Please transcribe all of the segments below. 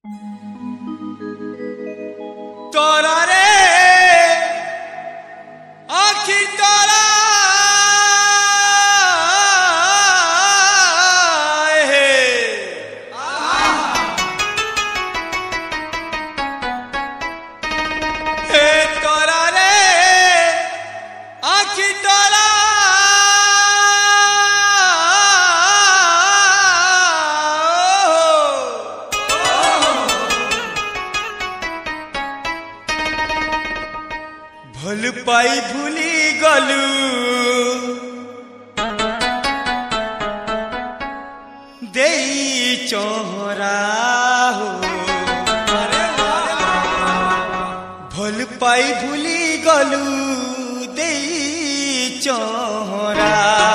तोरा रे आखिर तोरा तोरा रे आखिर तोरा भल पाई भूली गलू देई चोरा हो भल पाई भूली गलू देई चोरा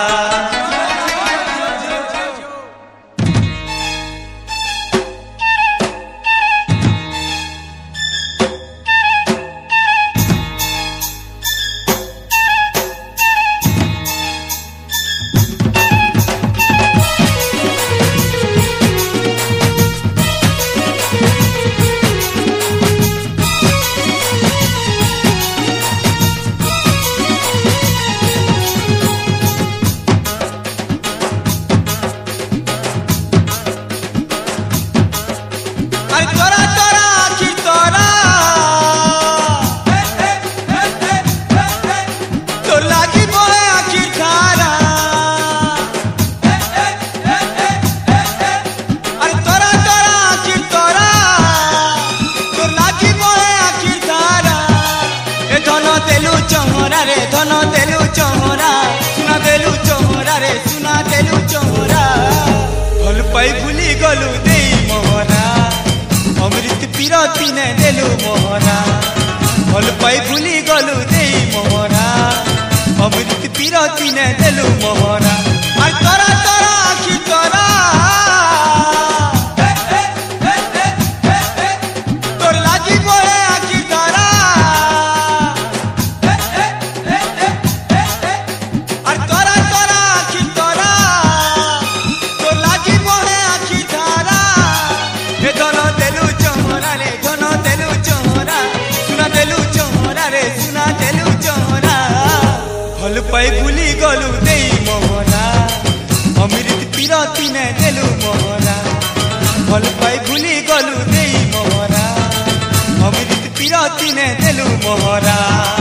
चोरा रे धन देलु चोरा सुना देलु चोरा रे सुना देलु चोरा भल पाई भूली गलु देई मोहरा अमृत पीरती ने देलु मोहरा भल पाई भूली गलु देई मोहरा अमृत पीरती ने देलु मोहरा और तोरा तोरा आखि तोरा तोर लागी बोए आखि तोरा भल पाई भूली गलु देई मोहरा अमृत पीरती ने देलु मोहरा भल पाई भूली गलु देई मोहरा अमृत पीरती ने देलु मोहरा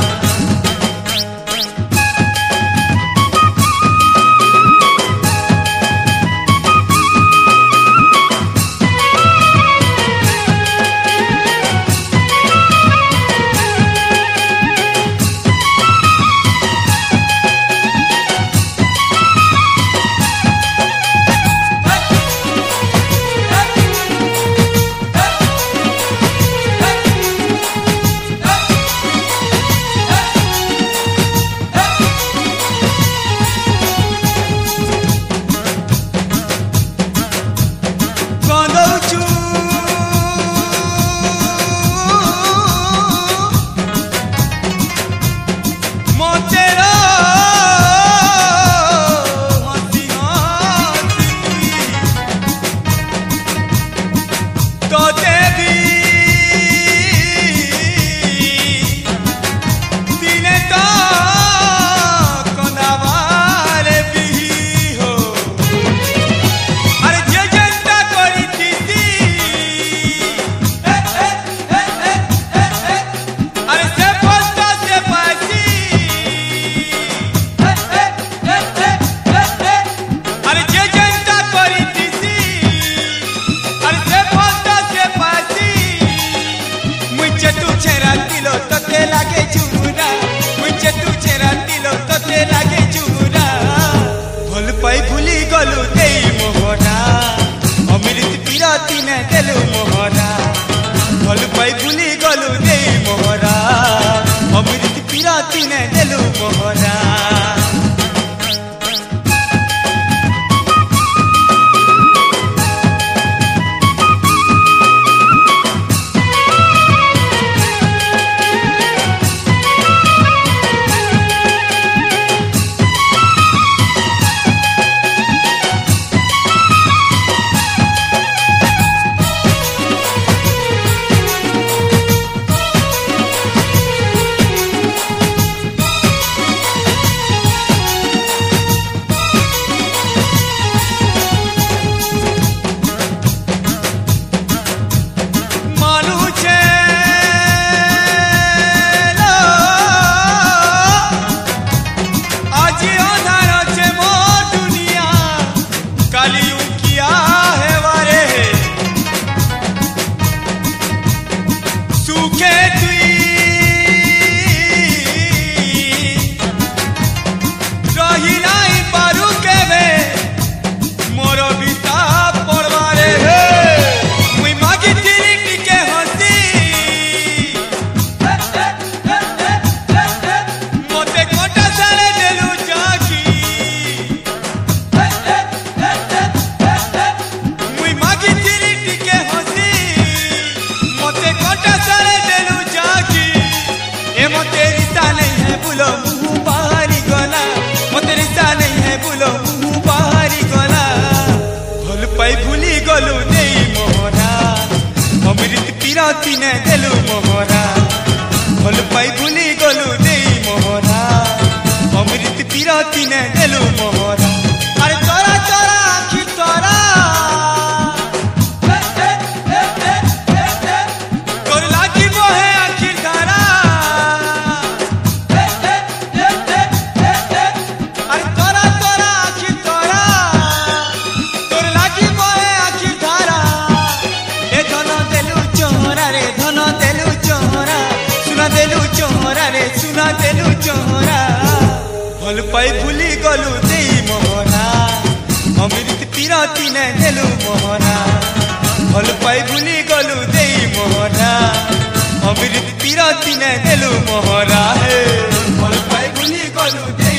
भल पाई भूली गलु देई मोहरा अमृत पीरती ने देलु मोहरा भल पाई भूली गलु देई मोहरा अमृत पीरती ने देलु मोहरा पिरती ने देलु मोहरा भल पाई भूली गलु देई मोहरा अमृत पिरती ने देलु मोहरा अरे तोरा तोरा आखि तोरा तोर लागी मोहे आखि धारा अरे तोरा तोरा आखि तोरा तोर लागी मोहे आखि धारा ए धन देलु चोरा रे धन देलु चोरा सुना देलु चोरा रे सुना देलु चोरा भल पाई भूली गलु देई मोहरा अमृत पिरती ने देलु मोहरा भल पाई भूली गलु देई मोहरा अमृत पिरती ने देलु मोहरा हे भल पाई भूली गलु देई